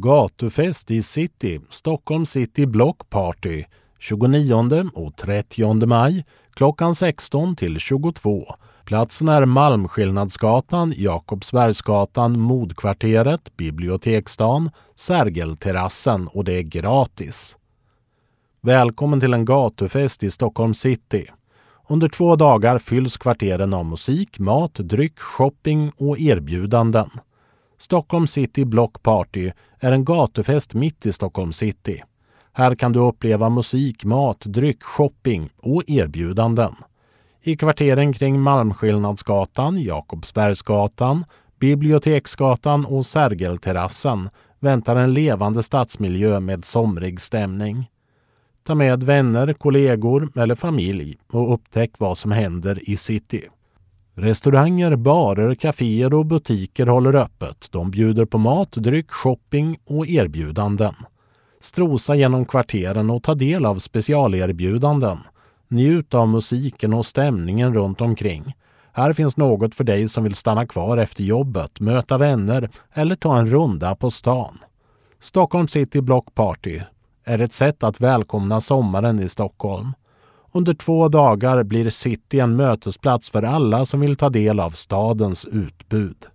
Gatufest i City, Stockholm City Block Party, 29 och 30 maj klockan 16 till 22. Platsen är Malmskillnadsgatan, Jakobsbergsgatan, Modkvarteret, Biblioteksstan, Sergelterrassen och det är gratis. Välkommen till en gatufest i Stockholm City. Under 2 dagar fylls kvarteren av musik, mat, dryck, shopping och erbjudanden. Stockholm City Block Party är en gatufest mitt i Stockholm City. Här kan du uppleva musik, mat, dryck, shopping och erbjudanden. I kvarteren kring Malmskillnadsgatan, Jakobsbergsgatan, Biblioteksgatan och Sergelterrassen väntar en levande stadsmiljö med somrig stämning. Ta med vänner, kollegor eller familj och upptäck vad som händer i city. Restauranger, barer, kaféer och butiker håller öppet. De bjuder på mat, dryck, shopping och erbjudanden. Strosa genom kvarteren och ta del av specialerbjudanden. Njut av musiken och stämningen runt omkring. Här finns något för dig som vill stanna kvar efter jobbet, möta vänner eller ta en runda på stan. Stockholm City Block Party är ett sätt att välkomna sommaren i Stockholm. Under 2 dagar blir City en mötesplats för alla som vill ta del av stadens utbud.